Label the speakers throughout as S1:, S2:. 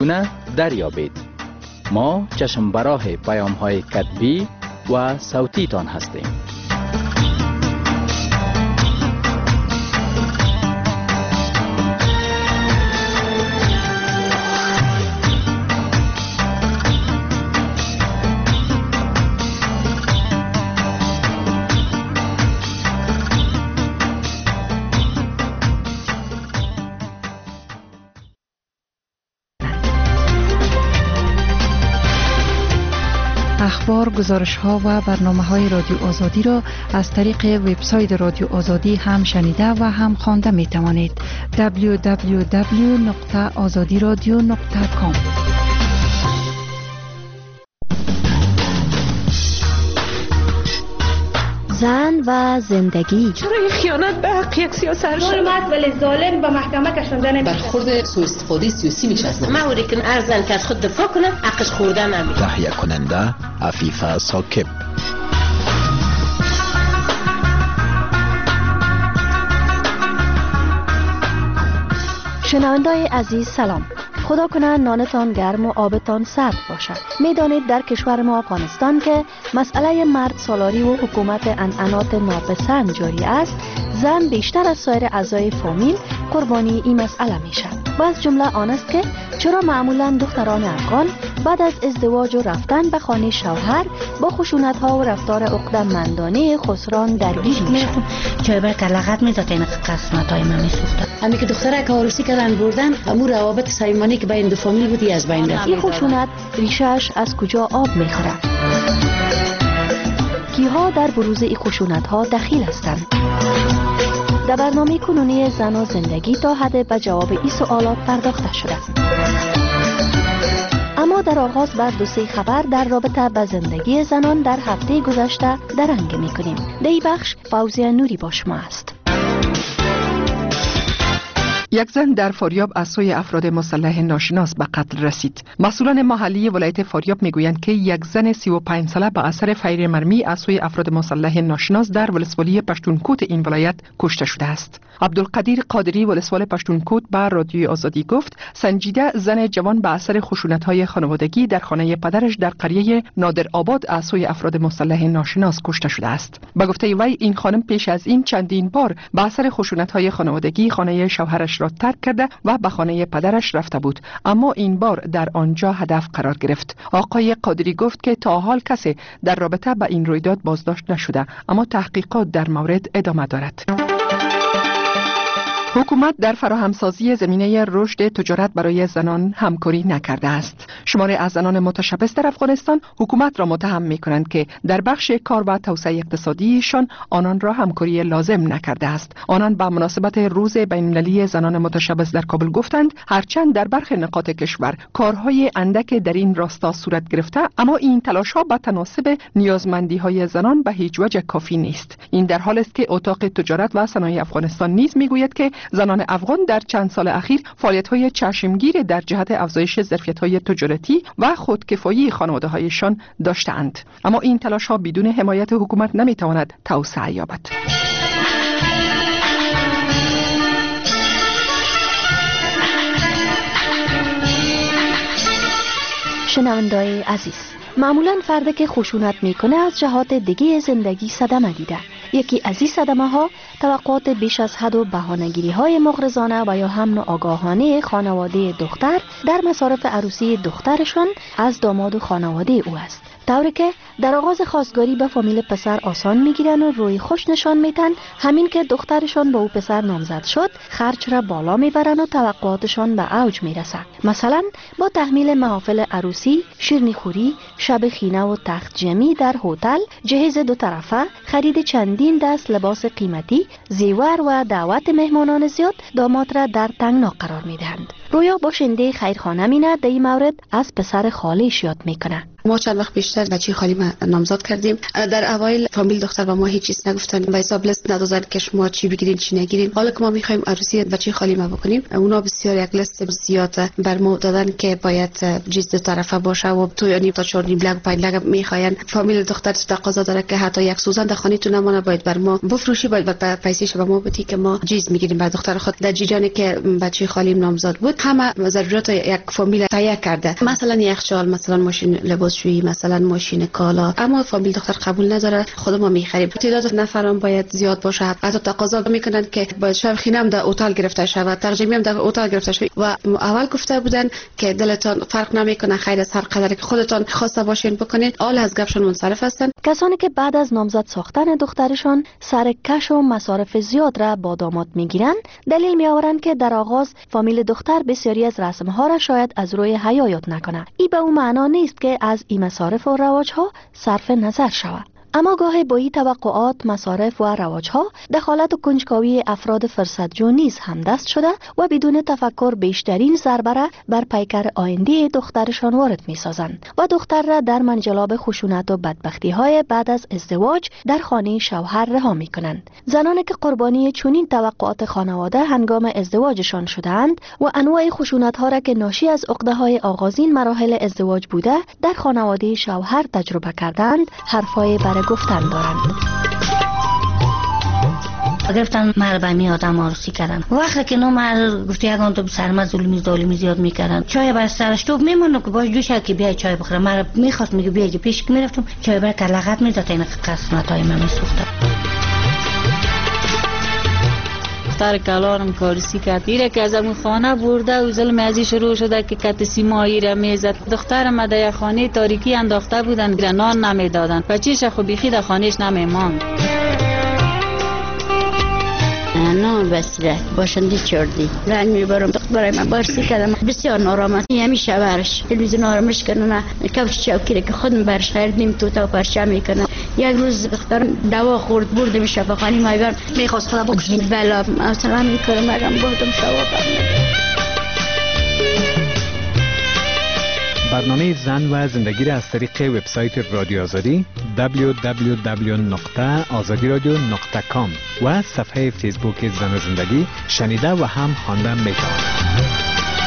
S1: دریابید. ما چشم براه پیام های کتبی و صوتی تان هستیم.
S2: اخبار، گزارش‌ها و برنامه‌های رادیو آزادی را از طریق وبسایت رادیو آزادی هم شنیده و هم خوانده می‌توانید. www.azadiradio.com.
S3: زن و زندگی.
S4: چرا این خیانت به حق یک سیاست شد؟
S5: مرد ولی ظالم به محکمه کشانده نمیشه.
S6: برخورد سوء استفاده سیاسی میشه از
S7: موری که ارزن که از خود دفاع کنه حقش خوردن نمیشه.
S8: تهیه کننده عفیفه ساکب.
S3: شنونده‌های عزیز سلام. خدا کنه نانتان گرم و آبتان سرد باشد. میدانید در کشور ما افغانستان که مسئله مرد سالاری و حکومت انعنات ناپسند جاری است، زن بیشتر از سایر اعضای فامیل قربانی این مسئله میشه. و از جمله آن است که چرا معمولا دختران افغان بعد از ازدواج و رفتن به خانه شوهر با خشونت‌ها و رفتار عقده‌مندانه خسران درگیر میشن.
S9: چای بر کلاغت میذات این قسمت‌های من میسوخته.
S6: همین که دختره که عروسی کردن بردن، همون روابط صمیمانه که بین دو فامیل بودی از بین رفت.
S3: این خشونت ریشه‌اش از کجا آب میخوره؟ کیها در بروز این خشونت‌ها دخیل هستند؟ در برنامه کنونی زن و زندگی تا حد به جواب این سوالات پرداخته شده. اما در آغاز بر دو سه خبر در رابطه با زندگی زنان در هفته گذشته درنگ می‌کنیم. در این بخش فوزیه نوری با شما است.
S10: یک زن در فاریاب از سوی افراد مسلح ناشناس به قتل رسید. مسئولان محلی ولایت فاریاب میگویند که یک زن 35 ساله به اثر فیر مرمی از سوی افراد مسلح ناشناس در ولسوالی پشتونکوت این ولایت کشته شده است. عبدالقدیر قادری ولسوال پشتونکوت به رادیوی آزادی گفت سنجیده زن جوان به اثر خشونت‌های خانوادگی در خانه پدرش در قریه نادر آباد از سوی افراد مسلح ناشناس کشته شده است. به گفته وی این خانم پیش از این چندین بار به اثر خشونت‌های خانوادگی خانه شوهرش را ترک کرده و به خانه پدرش رفته بود، اما این بار در آنجا هدف قرار گرفت. آقای قادری گفت که تا حال کسی در رابطه با این رویداد بازداشت نشده، اما تحقیقات در مورد ادامه دارد. حکومت در فراهمسازی زمینه رشد تجارت برای زنان همکاری نکرده است. شماری از زنان متشبث در افغانستان حکومت را متهم می‌کنند که در بخش کار و توسعه اقتصادیشان آنان را همکاری لازم نکرده است. آنان به مناسبت روز بین‌المللی زنان متشبث در کابل گفتند هرچند در برخی نقاط کشور کارهای اندک در این راستا صورت گرفته، اما این تلاش‌ها به تناسب نیازمندی‌های زنان به هیچ وجه کافی نیست. این در حالی است که اتاق تجارت و صنایع افغانستان نیز می‌گوید که زنان افغان در چند سال اخیر فعالیت‌های چشمگیر در جهت افزایش ظرفیت‌های تجارتی و خودکفایی خانواده‌هایشان داشته‌اند، اما این تلاش‌ها بدون حمایت حکومت نمی‌تواند توسعه یابد.
S3: شنونده‌های عزیز، معمولاً فردی که خشونت میکنه از جهات دیگه زندگی صدمه دیده. یکی از این صدمه ها توقعات بیش از حد و بهانه‌گیری های مغرضانه و یا هم ناآگاهانه خانواده دختر در مصارف عروسی دخترشان از داماد و خانواده او است. طوری که در آغاز خواستگاری به فامیل پسر آسان میگیرن و روی خوش نشان میتن، همین که دخترشان با او پسر نامزد شد خرج را بالا میبرن و توقعاتشان به اوج میرسه. مثلا با تحمیل محافل عروسی، شیرینی خوری، شب خینه و تخت جمعی در هتل، جهیز دو طرفه، خرید چندین دست لباس قیمتی، زیور و دعوت مهمانان زیاد داماد را در تنگنا قرار میدهند. رویا باشنده خیرخانه مینه در این مورد از پسر خالش یاد میکنه.
S6: ما چند وقت بیشتر بچه خالی ما نامزد کردیم. در اوایل فامیل دختر با ما هیچ چیز نگفتن، به حساب لیست ندادن که شما چی بگیرین چی نگیرین. حالا که ما میخوایم عروسی بچه خالی ما بکنیم، اونا بسیار یک لیست زیاد بر ما دادن که باید جیز دو طرفه باشه و تو یعنی تا 4 لگ 5 لگ میخواین. فامیل دختر تقاضا داره که حتی یک سوزن در خانه تو نمونه، باید بر ما بفروشی، باید پیسه‌ش به ما بدی که ما جیز میگیریم. بعد دختر خود در جیرانی که بچه خالیم نامزد بود همه ضرورت یک فامیل تهیه کرده، مثلا یخچال، مثلا ماشین لباسشویی، مثلا ماشین کالا، اما فامیل دختر قبول نداره. خود ما میخریم. تعداد نفران باید زیاد باشه. حتی تقاضا میکنن که باید شبخینه هم در هتل گرفته شود، ترجمه هم در هتل گرفته شود و اول گفته بودن که دلتان فرق نمیکنه، خیر از هر قدر که خودتان خواسته باشین بکنید. حال از گپشون منصرف هستن.
S3: کسانی که بعد از نامزد ساختن دخترشان سر کش و مصارف زیاد را با داماد میگیرند، دلیل میآورند که در آغاز فامیل دختر بسیاری از رسم‌ها را شاید از روی حیا یاد نکنه. این به اون معنا نیست که از این مصارف و رواج‌ها صرف نظر شود. اما گاهی با این توقعات، مصارف و رواج‌ها دخالت و کنجکاوی افراد فرصتجو نیز همدست شده و بدون تفکر بیشترین ضربه را بر پیکر آینده دخترشان وارد می‌سازند و دختر را در منجلاب خشونت و بدبختی‌های بعد از ازدواج در خانه شوهر رها می‌کنند. زنانی که قربانی چنین توقعات خانواده هنگام ازدواجشان شده‌اند و انواع خشونت‌ها را که ناشی از عقده‌های آغازین مراحل ازدواج بوده در خانواده شوهر تجربه کردند، حرفای گفتن دارند.
S9: گرفتن مربمی آدم عروسی کردن. وقتی که نو مر گفت یگان تو سرما ظلمی زیاد میکردن. چای بر سرش توب میمونم که باش دوش که بیای چای بخورم. مر میخواست میگه بیای پیش که میرفتم چای بر کلغت میداد این قسمتای من میسوختم.
S11: دختر کلانم کارسی کرد. ایره که از اون خانه برده و ظلم ازی شروع شده که کت سیمایی را میزد. دخترم در خانه تاریکی انداخته بودن، نان نمیدادن. بچه‌ش خو بیخی در خانهش نمیماند.
S12: نام بسیده باشندی چردی رنگ میبرم دخترای من بارسی کردم بسیار نارام است. همیشه برش تلویزیون آرامش کنن، کفش چوکی که خودم برش خریدیم توتا و پرچم میکنن. یک روز دختر دوا خورد بردم شفاخانه مایبر میخواست خدا بکشید بلا مثلا میکنم مگم بردم شفاخانه.
S13: برنامه زن و زندگی را از طریق وبسایت رادیو آزادی www.azadiradio.com و صفحه فیسبوک زن و زندگی شنیده و هم خواندن می‌توانید.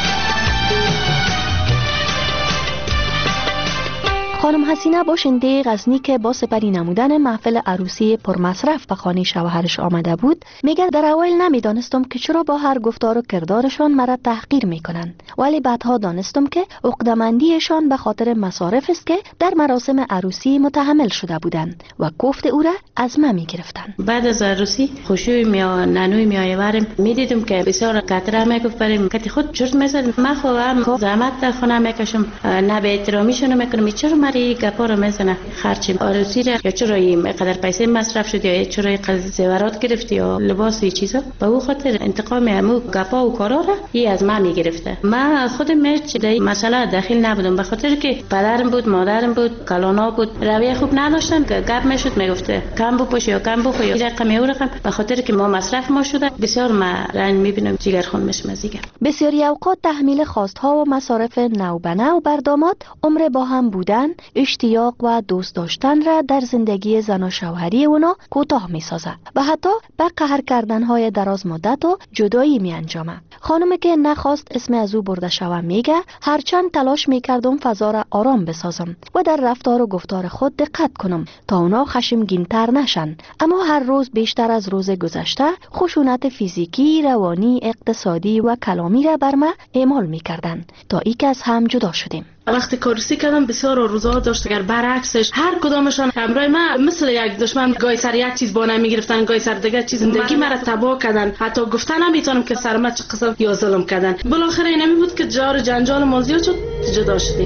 S3: خانم حسینه باشنده غزنی که با سپری نمودن محفل عروسی پرمصرف به خانه شوهرش آمده بود، میگه در اوایل نمیدانستم که چرا با هر گفتار و کردارشان مرا تحقیر میکنند، ولی بعدها دانستم که عقده‌مندیشان به خاطر مصارف است که در مراسم عروسی متحمل شده بودند و گفت او را از من میگرفتند.
S7: بعد از عروسی خوشوی نانوی میآوریم میدیدم که بسیار قطره میگفت بریم کتی خود چرت میزد. من خودم زحمت در خانه میکشم، نه به احترامیشون میکنم. چرا مری گپا رو میزنه خرچ عروسی را یا چرا اینقدر پیسه مصرف شد یا چرا اینقدر زیورات گرفتی یا لباس و چیزا. به او خاطر انتقام همو گپا و کارا را از من میگرفته. من خودم هیچ در مسئله داخل نبودم به خاطر که پدرم بود، مادرم بود، کلانا بود، رویه خوب نداشتن. گپ میشد میگفته کم بپوش یا کم بخور یا رقم یا رقم. به خاطر که ما مصرف ما شده بسیار ما رنج میبینم جگر خون میشم از دیگه.
S3: بسیاری اوقات تحمیل خواستها و مصارف نو به نو بر داماد عمر با هم بودن، اشتیاق و دوست داشتن را در زندگی زن و شوهری اونا کوتاه می سازد و حتی به قهر کردنهای دراز مدت و جدایی می انجامه. خانمی که نخواست اسم از او برده شوم میگه هرچند تلاش میکردم فضا را آرام بسازم و در رفتار و گفتار خود دقت کنم تا اونا خشمگین‌تر نشن، اما هر روز بیشتر از روز گذشته خشونت فیزیکی، روانی، اقتصادی و کلامی را بر من اعمال میکردن تا ای که از هم جدا شدیم.
S14: وقتی کارسی کردم بسیار روزا داشت، اگر برعکسش هر کدامشان همراه من مثل یک دشمن گای سر یک چیز با نمی گرفتن، گای سر دیگه چیز زندگی مرا تباه کردن. حتی گفتن نمیتونم که سر من چه قسم یا ظلم کردن. بالاخره اینمی بود که جار جنجال ما زیاد شد، جدا شدیم.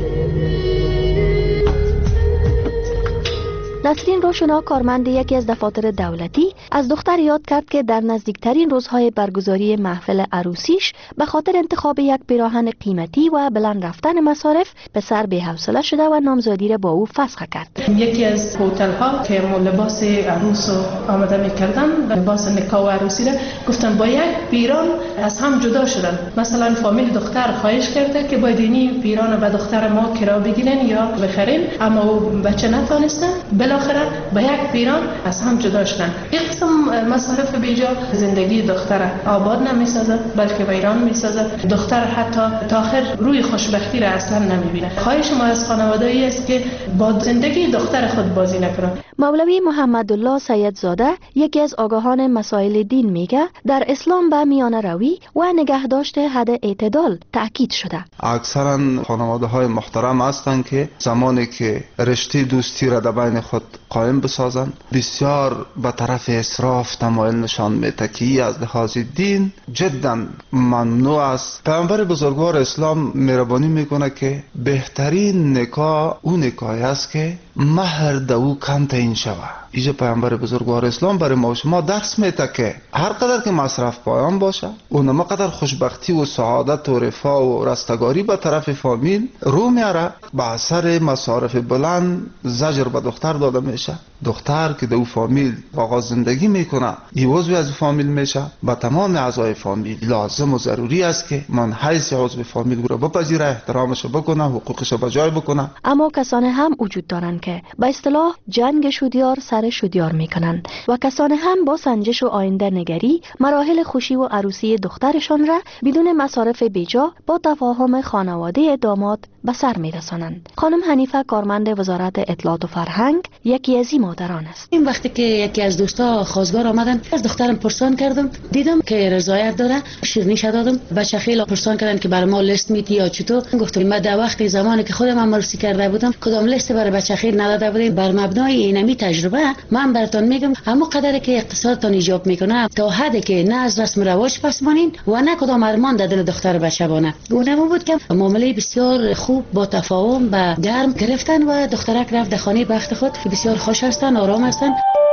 S3: نسرین روشنا کارمند یکی از دفاتر دولتی از دختر یاد کرد که در نزدیکترین روزهای برگزاری محفل عروسیش به خاطر انتخاب یک پیراهن قیمتی و بلند رفتن مصارف پسر بی‌حوصله شده و نامزادی را با او فسخ کرد.
S15: یکی از هتل ها که لباس عروس آماده می‌کردن، لباس نکاح و عروسی را گفتن با یک پیران از هم جدا شدن. مثلا فامیل دختر خواهش کرده که باید اینی پیران به دختر ما کرا بگیرن یا بخریم، اما بچه نتونستن. بالاخره با یک پیران از هم جدا شدن. این قسم مصارف بیجا زندگی دختر آباد نمی‌سازه بلکه ویران می‌سازه. دختر حتی تا آخر روی خوشبختی را اصلا نمی‌بینه. خواهش ما از خانواده ای است که با زندگی دختر خود بازی نکنند.
S3: مولوی محمدالله سیدزاده یکی از آگاهان مسائل دین میگه در اسلام به میانه روی و نگهداشت حد اعتدال تأکید شده.
S16: اکثرا خانواده های محترم هستند که زمانی که رشته دوستی را در بین خود قائم بسازند بسیار به طرف اسراف تمایل نشان میده که از لحاظ دین جدا ممنوع است. پیامبر بزرگوار اسلام مهربانی میکنه که بهترین نکاح اون نکاحی است که مهر دو کم تعیین شود. اینجا پیامبر بزرگوار اسلام برای ما شما درس میده که هر قدر که مصرف پایان باشه اونم قدر خوشبختی و سعادت و رفاه و رستگاری به طرف فامیل رو میاره. به اثر مصارف بلند زجر به دختر داده میشه. دختر که دو فامیل آغاز زندگی میکنه عضو از فامیل میشه. به تمام اعضای فامیل لازم و ضروری است که من حیث عضو فامیل رو بپذیره، احترامش بکنه، حقوقش رو بجای بکنه.
S3: اما کسانی هم وجود دارند که به اصطلاح جنگ شدیار سر شدیار میکنند و کسانی هم با سنجش و آینده نگری مراحل خوشی و عروسی دخترشان را بدون مصارف بیجا با تفاهم خانواده داماد به سر میرسانند. خانم حنیفه کارمند وزارت اطلاعات و فرهنگ یکی از این مادران است.
S7: این وقتی که یکی از دوستا خواستگار آمدن از دخترم پرسان کردم، دیدم که رضایت داره، شیرینی دادم. بچه خیلی پرسان کردن که برای ما لیست میدی یا چطور. گفتم من در وقتی زمانی که خودم عروسی کرده بودم کدام لیست برای بچه خیلی نداده بودیم. بر مبنای اینمی تجربه من براتون میگم همون قدری که اقتصادتون ایجاب میکنه تا حدی که نه از رسم رواج پس مانین و نه کدام ارمان در دل دختر بچه بانه. اونم بود که معامله بسیار خوب با تفاهم و گرم گرفتن و دخترک رفت در خانه بخت خود که بسیار خوش هستن، آرام هستن.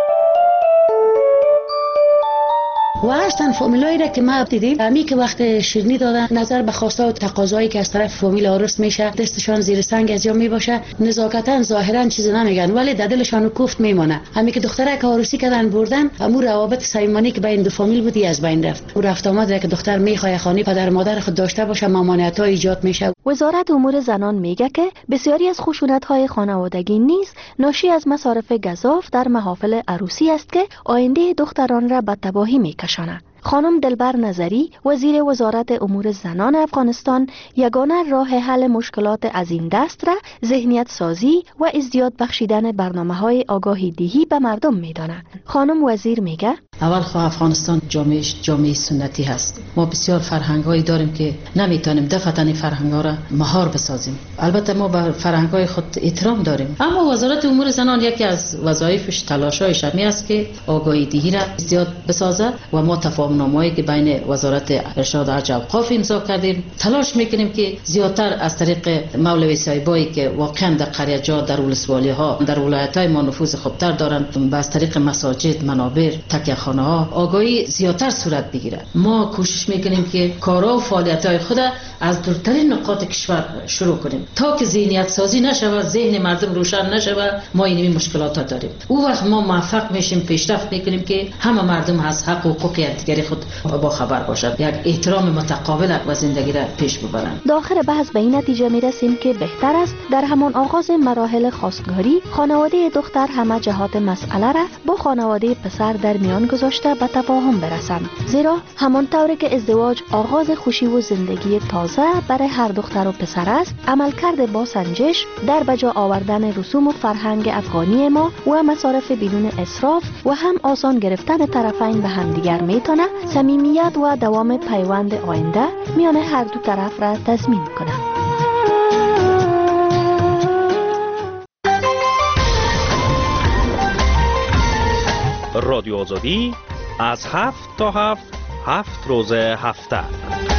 S7: و هستن فامیلایی را که ما دیدیم همی که وقت شیرینی دادن نظر به خواسته و تقاضایی که از طرف فامیل عروس میشه دستشان زیر سنگ از جا میباشه، نزاکتا ظاهرا چیزی نمیگن ولی در دلشان کوفت میمونه. همی که دختره که عروسی کردن بردن امو روابط صمیمانه که بین دو فامیل بودی از بین رفت. و رفت آمد که دختر میخواد خانه پدر مادر خود داشته باشه ممانعت‌ها ایجاد میشه.
S3: وزارت امور زنان میگه که بسیاری از خشونت‌های خانوادگی نیز ناشی از مصارف گزاف در محافل عروسی است که آینده دختران را به تباهی میکشاند. خانم دلبر نظری وزیر وزارت امور زنان افغانستان یگانه راه حل مشکلات از این دست را ذهنیت سازی و ازدیاد بخشیدن برنامه‌های آگاهی دهی به مردم می‌داند. خانم وزیر میگه
S17: اول خواه افغانستان جامعه سنتی هست. ما بسیار فرهنگ‌هایی داریم که نمیتونیم دفعتاً فرهنگ‌ها را مهار بسازیم. البته ما به فرهنگ‌های خود احترام داریم. اما وزارت امور زنان یکی از وظایفش تلاش‌هایش همین است که آگاهی دهی را ازدیاد بسازه و ما تفاهم‌نامه‌ای که بین وزارت ارشاد و حج و اوقاف امضا کردیم تلاش میکنیم که زیادتر از طریق مولوی صاحبایی که واقعا در قریه‌جات در ولسوالی‌ها در ولایت‌های ما نفوذ خوبتر دارند از طریق مساجد، منابر، تکیه‌خانه‌ها آگاهی زیادتر صورت بگیره. ما کوشش میکنیم که کارها و فعالیت‌های خود از دورترین نقاط کشور شروع کنیم تا که ذهنیت سازی نشود، ذهن مردم روشن نشود. ما این مشکلات داریم. او وقت ما موفق میشیم پیشرفت میکنیم که همه مردم از حق و حقوق یکدیگر خود با خبر باشد، یک احترام متقابل و زندگی را پیش ببرند.
S3: داخل بحث به این نتیجه میرسیم که بهتر است در همان آغاز مراحل خواستگاری خانواده دختر همه جهات مسئله را با خانواده پسر در میان گذاشته به تفاهم برسند، زیرا همان طوری که ازدواج آغاز خوشی و زندگی تازه برای هر دختر و پسر است، عملکرد با سنجش در بجا آوردن رسوم و فرهنگ افغانی ما و مصارف بدون اسراف و هم آسان گرفتن طرفین به همدیگر میتونه صمیمیت و دوام پیوند آینده میان هر دو طرف را تضمین کنه.
S18: رادیو آزادی از 7 تا 7 روز هفته